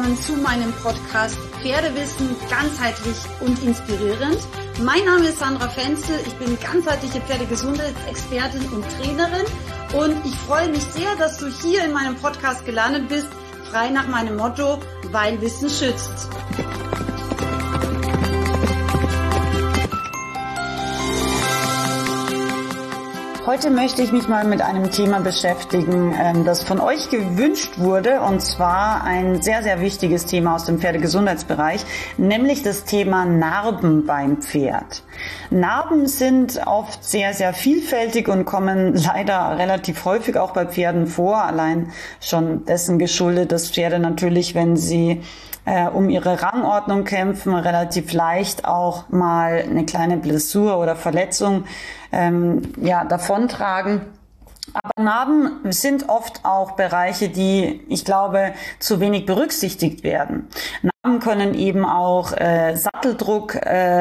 willkommen zu meinem Podcast Pferdewissen ganzheitlich und inspirierend. Mein Name ist Sandra Fenzel, ich bin ganzheitliche Pferdegesundheitsexpertin und Trainerin und ich freue mich sehr, dass du hier in meinem Podcast gelandet bist, frei nach meinem Motto, weil Wissen schützt. Heute möchte ich mich mal mit einem Thema beschäftigen, das von euch gewünscht wurde, und zwar ein sehr, sehr wichtiges Thema aus dem Pferdegesundheitsbereich, nämlich das Thema Narben beim Pferd. Narben sind oft sehr, sehr vielfältig und kommen leider relativ häufig auch bei Pferden vor, allein schon dessen geschuldet, dass Pferde natürlich, wenn sie um ihre Rangordnung kämpfen, relativ leicht auch mal eine kleine Blessur oder Verletzung davontragen. Aber Narben sind oft auch Bereiche, die, ich glaube, zu wenig berücksichtigt werden. Narben können eben auch Satteldruck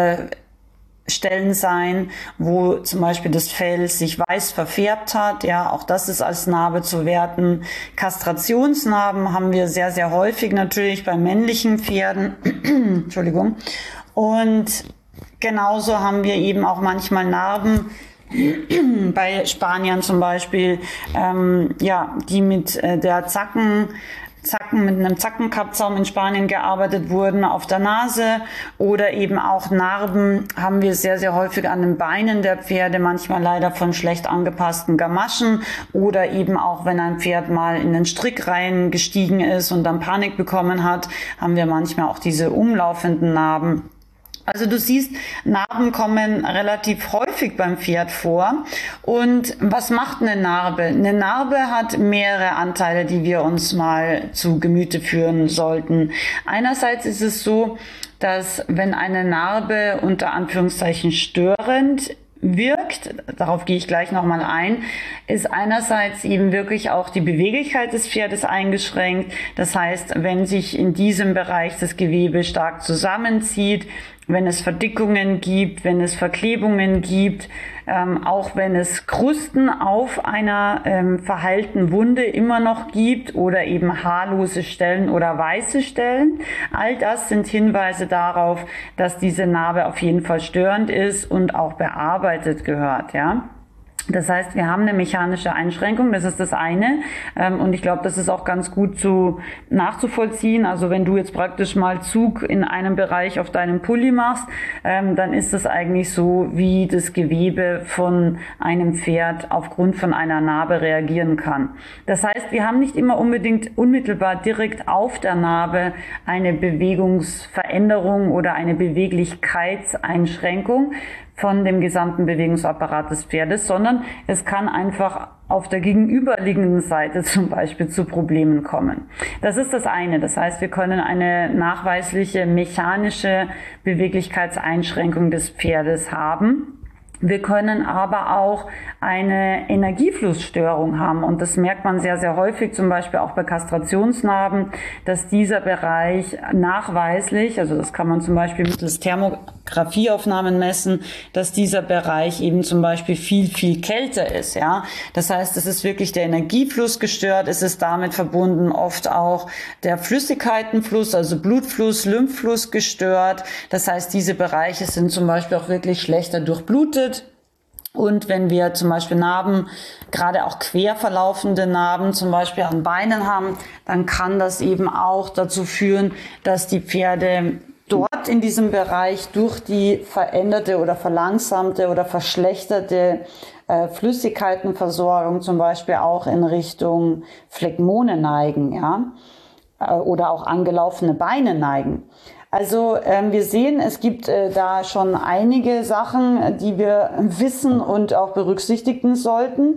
Stellen sein, wo zum Beispiel das Fell sich weiß verfärbt hat. Ja, auch das ist als Narbe zu werten. Kastrationsnarben haben wir sehr, sehr häufig natürlich bei männlichen Pferden. Entschuldigung. Und genauso haben wir eben auch manchmal Narben bei Spaniern zum Beispiel, die mit der mit einem Zackenkappzaum in Spanien gearbeitet wurden auf der Nase, oder eben auch Narben haben wir sehr, sehr häufig an den Beinen der Pferde, manchmal leider von schlecht angepassten Gamaschen, oder eben auch, wenn ein Pferd mal in den Strick reingestiegen ist und dann Panik bekommen hat, haben wir manchmal auch diese umlaufenden Narben. Also du siehst, Narben kommen relativ häufig beim Pferd vor. Und was macht eine Narbe? Eine Narbe hat mehrere Anteile, die wir uns mal zu Gemüte führen sollten. Einerseits ist es so, dass wenn eine Narbe unter Anführungszeichen störend wirkt, darauf gehe ich gleich nochmal ein, ist einerseits eben wirklich auch die Beweglichkeit des Pferdes eingeschränkt. Das heißt, wenn sich in diesem Bereich das Gewebe stark zusammenzieht, wenn es Verdickungen gibt, wenn es Verklebungen gibt, auch wenn es Krusten auf einer verheilten Wunde immer noch gibt oder eben haarlose Stellen oder weiße Stellen. All das sind Hinweise darauf, dass diese Narbe auf jeden Fall störend ist und auch bearbeitet gehört, ja. Das heißt, wir haben eine mechanische Einschränkung, das ist das eine, und ich glaube, das ist auch ganz gut nachzuvollziehen. Also wenn du jetzt praktisch mal Zug in einem Bereich auf deinem Pulli machst, dann ist das eigentlich so, wie das Gewebe von einem Pferd aufgrund von einer Narbe reagieren kann. Das heißt, wir haben nicht immer unbedingt unmittelbar direkt auf der Narbe eine Bewegungsveränderung oder eine Beweglichkeitseinschränkung von dem gesamten Bewegungsapparat des Pferdes, sondern es kann einfach auf der gegenüberliegenden Seite zum Beispiel zu Problemen kommen. Das ist das eine. Das heißt, wir können eine nachweisliche mechanische Beweglichkeitseinschränkung des Pferdes haben. Wir können aber auch eine Energieflussstörung haben, und das merkt man sehr, sehr häufig, zum Beispiel auch bei Kastrationsnarben, dass dieser Bereich nachweislich, also das kann man zum Beispiel mittels Thermografieaufnahmen messen, dass dieser Bereich eben zum Beispiel viel, viel kälter ist, ja. Das heißt, es ist wirklich der Energiefluss gestört, es ist damit verbunden oft auch der Flüssigkeitenfluss, also Blutfluss, Lymphfluss gestört. Das heißt, diese Bereiche sind zum Beispiel auch wirklich schlechter durchblutet. Und wenn wir zum Beispiel Narben, gerade auch quer verlaufende Narben zum Beispiel an Beinen haben, dann kann das eben auch dazu führen, dass die Pferde dort in diesem Bereich durch die veränderte oder verlangsamte oder verschlechterte Flüssigkeitenversorgung zum Beispiel auch in Richtung Phlegmone neigen, ja, oder auch angelaufene Beine neigen. Also wir sehen, es gibt da schon einige Sachen, die wir wissen und auch berücksichtigen sollten.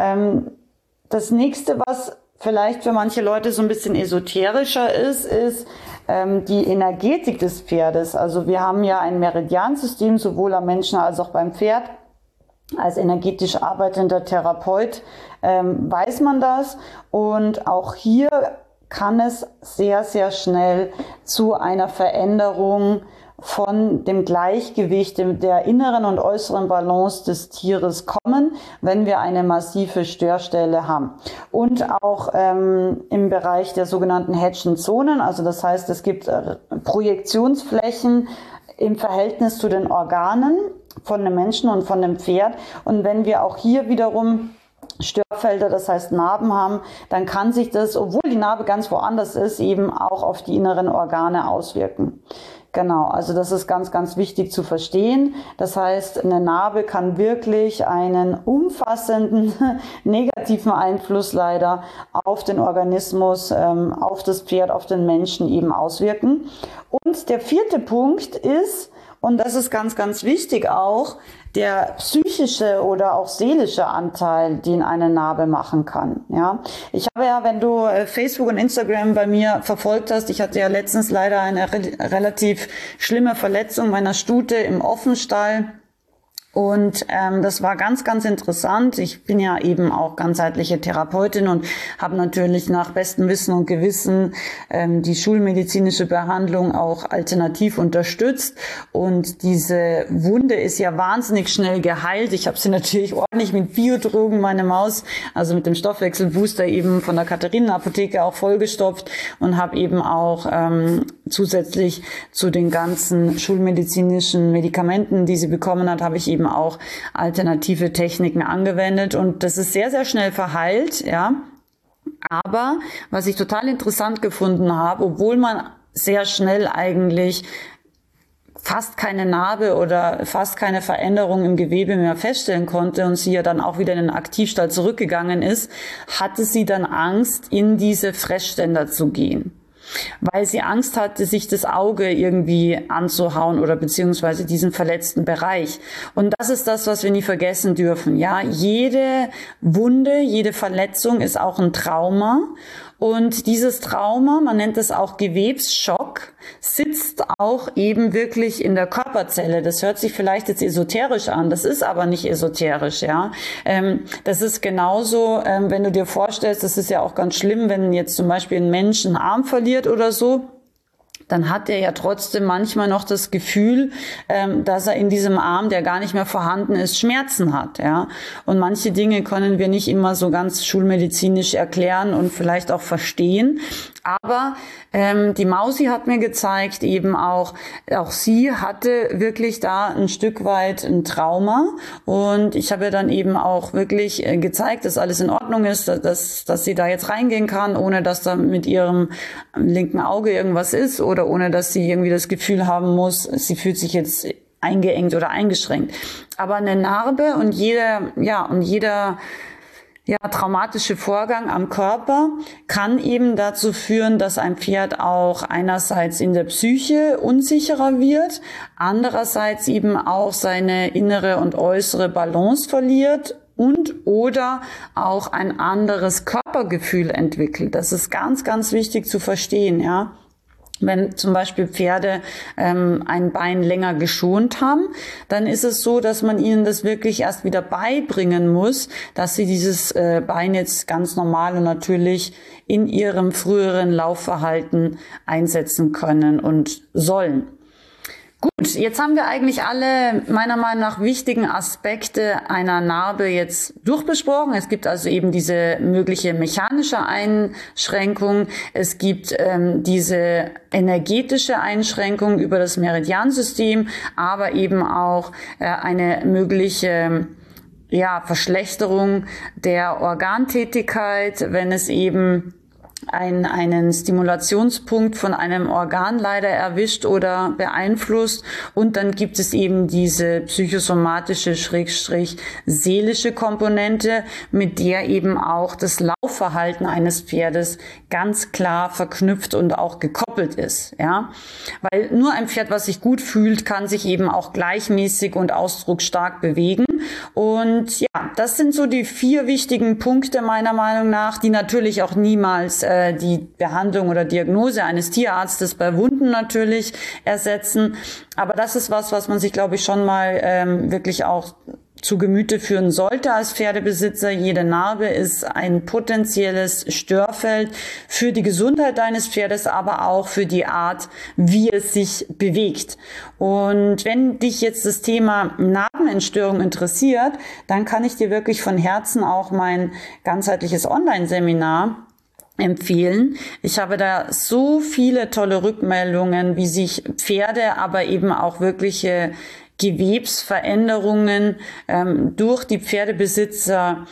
Das nächste, was vielleicht für manche Leute so ein bisschen esoterischer ist die Energetik des Pferdes. Also wir haben ja ein Meridiansystem, sowohl am Menschen als auch beim Pferd. Als energetisch arbeitender Therapeut weiß man das, und auch hier kann es sehr, sehr schnell zu einer Veränderung von dem Gleichgewicht der inneren und äußeren Balance des Tieres kommen, wenn wir eine massive Störstelle haben. Und auch im Bereich der sogenannten Hedgen Zonen, also das heißt, es gibt Projektionsflächen im Verhältnis zu den Organen von dem Menschen und von dem Pferd. Und wenn wir auch hier wiederum Störfelder, das heißt Narben haben, dann kann sich das, obwohl die Narbe ganz woanders ist, eben auch auf die inneren Organe auswirken. Genau, also das ist ganz, ganz wichtig zu verstehen. Das heißt, eine Narbe kann wirklich einen umfassenden negativen Einfluss leider auf den Organismus, auf das Pferd, auf den Menschen eben auswirken. Und der vierte Punkt ist, und das ist ganz, ganz wichtig auch, der psychische oder auch seelische Anteil, den eine Narbe machen kann. Ja, ich habe ja, wenn du Facebook und Instagram bei mir verfolgt hast, ich hatte ja letztens leider eine relativ schlimme Verletzung meiner Stute im Offenstall. Und das war ganz, ganz interessant. Ich bin ja eben auch ganzheitliche Therapeutin und habe natürlich nach bestem Wissen und Gewissen die schulmedizinische Behandlung auch alternativ unterstützt. Und diese Wunde ist ja wahnsinnig schnell geheilt. Ich habe sie natürlich ordentlich mit Biodrogen, meine Maus, also mit dem Stoffwechselbooster eben von der Katharinen-Apotheke auch vollgestopft und habe eben auch zusätzlich zu den ganzen schulmedizinischen Medikamenten, die sie bekommen hat, habe ich eben auch alternative Techniken angewendet und das ist sehr, sehr schnell verheilt, ja. Aber was ich total interessant gefunden habe, obwohl man sehr schnell eigentlich fast keine Narbe oder fast keine Veränderung im Gewebe mehr feststellen konnte und sie ja dann auch wieder in den Aktivstall zurückgegangen ist, hatte sie dann Angst, in diese Fressständer zu gehen. Weil sie Angst hatte, sich das Auge irgendwie anzuhauen oder beziehungsweise diesen verletzten Bereich. Und das ist das, was wir nie vergessen dürfen. Ja, jede Wunde, jede Verletzung ist auch ein Trauma. Und dieses Trauma, man nennt es auch Gewebsschock, sitzt auch eben wirklich in der Körperzelle. Das hört sich vielleicht jetzt esoterisch an, das ist aber nicht esoterisch, ja. Das ist genauso, wenn du dir vorstellst, das ist ja auch ganz schlimm, wenn jetzt zum Beispiel ein Mensch einen Arm verliert oder so, dann hat er ja trotzdem manchmal noch das Gefühl, dass er in diesem Arm, der gar nicht mehr vorhanden ist, Schmerzen hat, ja. Und manche Dinge können wir nicht immer so ganz schulmedizinisch erklären und vielleicht auch verstehen. Aber die Mausi hat mir gezeigt, eben auch sie hatte wirklich da ein Stück weit ein Trauma. Und ich habe ihr dann eben auch wirklich gezeigt, dass alles in Ordnung ist, dass sie da jetzt reingehen kann, ohne dass da mit ihrem linken Auge irgendwas ist oder ohne dass sie irgendwie das Gefühl haben muss, sie fühlt sich jetzt eingeengt oder eingeschränkt. Aber eine Narbe und jeder traumatische Vorgang am Körper kann eben dazu führen, dass ein Pferd auch einerseits in der Psyche unsicherer wird, andererseits eben auch seine innere und äußere Balance verliert und oder auch ein anderes Körpergefühl entwickelt. Das ist ganz, ganz wichtig zu verstehen, ja. Wenn zum Beispiel Pferde ein Bein länger geschont haben, dann ist es so, dass man ihnen das wirklich erst wieder beibringen muss, dass sie dieses Bein jetzt ganz normal und natürlich in ihrem früheren Laufverhalten einsetzen können und sollen. Gut, jetzt haben wir eigentlich alle meiner Meinung nach wichtigen Aspekte einer Narbe jetzt durchbesprochen. Es gibt also eben diese mögliche mechanische Einschränkung. Es gibt diese energetische Einschränkung über das Meridiansystem, aber eben auch eine mögliche Verschlechterung der Organtätigkeit, wenn es eben einen Stimulationspunkt von einem Organ leider erwischt oder beeinflusst. Und dann gibt es eben diese psychosomatische seelische Komponente, mit der eben auch das Laufverhalten eines Pferdes ganz klar verknüpft und auch gekoppelt ist, ja. Weil nur ein Pferd, was sich gut fühlt, kann sich eben auch gleichmäßig und ausdrucksstark bewegen. Und ja, das sind so die 4 wichtigen Punkte meiner Meinung nach, die natürlich auch niemals die Behandlung oder Diagnose eines Tierarztes bei Wunden natürlich ersetzen. Aber das ist was man sich, glaube ich, schon mal wirklich auch zu Gemüte führen sollte als Pferdebesitzer. Jede Narbe ist ein potenzielles Störfeld für die Gesundheit deines Pferdes, aber auch für die Art, wie es sich bewegt. Und wenn dich jetzt das Thema Narbenentstörung interessiert, dann kann ich dir wirklich von Herzen auch mein ganzheitliches Online-Seminar empfehlen. Ich habe da so viele tolle Rückmeldungen, wie sich Pferde, aber eben auch wirkliche Gewebsveränderungen durch die Pferdebesitzer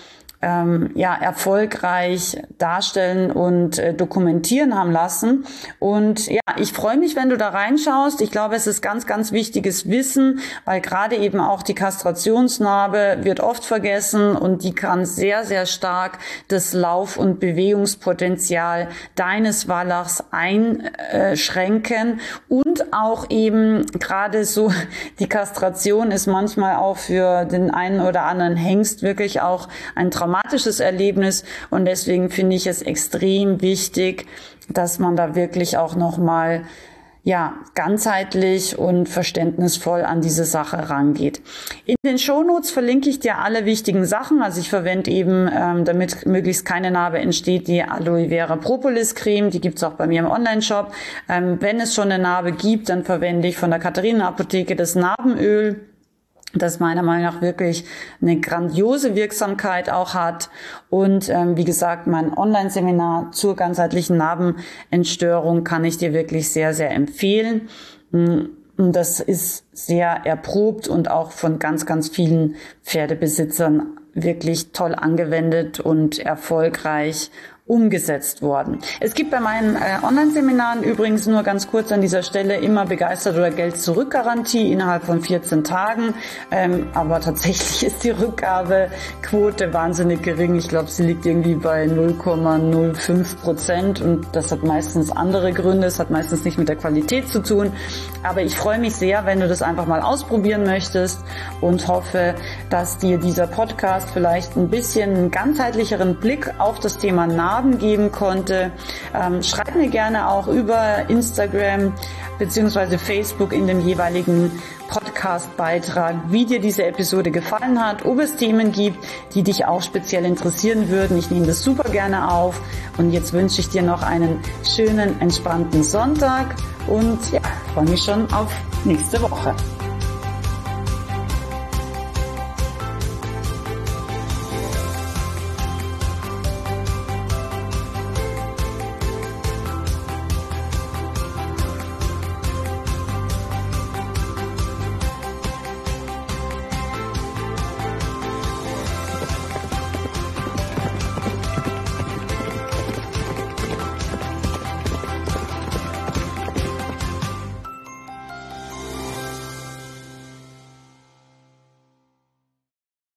erfolgreich darstellen und dokumentieren haben lassen. Und ja, ich freue mich, wenn du da reinschaust. Ich glaube, es ist ganz, ganz wichtiges Wissen, weil gerade eben auch die Kastrationsnarbe wird oft vergessen und die kann sehr, sehr stark das Lauf- und Bewegungspotenzial deines Wallachs einschränken. Und auch eben gerade so die Kastration ist manchmal auch für den einen oder anderen Hengst wirklich auch ein traumatisches Erlebnis, und deswegen finde ich es extrem wichtig, dass man da wirklich auch nochmal ganzheitlich und verständnisvoll an diese Sache rangeht. In den Shownotes verlinke ich dir alle wichtigen Sachen. Also ich verwende eben, damit möglichst keine Narbe entsteht, die Aloe Vera Propolis Creme. Die gibt's auch bei mir im Online-Shop. Wenn es schon eine Narbe gibt, dann verwende ich von der Katharina Apotheke das Narbenöl, das meiner Meinung nach wirklich eine grandiose Wirksamkeit auch hat. Und wie gesagt, mein Online-Seminar zur ganzheitlichen Narbenentstörung kann ich dir wirklich sehr, sehr empfehlen. Und das ist sehr erprobt und auch von ganz, ganz vielen Pferdebesitzern wirklich toll angewendet und erfolgreich umgesetzt worden. Es gibt bei meinen Online-Seminaren übrigens nur ganz kurz an dieser Stelle immer begeistert oder Geld-Zurück-Garantie innerhalb von 14 Tagen. Aber tatsächlich ist die Rückgabequote wahnsinnig gering. Ich glaube, sie liegt irgendwie bei 0,05% und das hat meistens andere Gründe. Es hat meistens nicht mit der Qualität zu tun. Aber ich freue mich sehr, wenn du das einfach mal ausprobieren möchtest und hoffe, dass dir dieser Podcast vielleicht ein bisschen einen ganzheitlicheren Blick auf das Thema Narben geben konnte. Schreib mir gerne auch über Instagram bzw. Facebook in dem jeweiligen Podcast-Beitrag, wie dir diese Episode gefallen hat, ob es Themen gibt, die dich auch speziell interessieren würden. Ich nehme das super gerne auf und jetzt wünsche ich dir noch einen schönen, entspannten Sonntag und freue mich schon auf nächste Woche.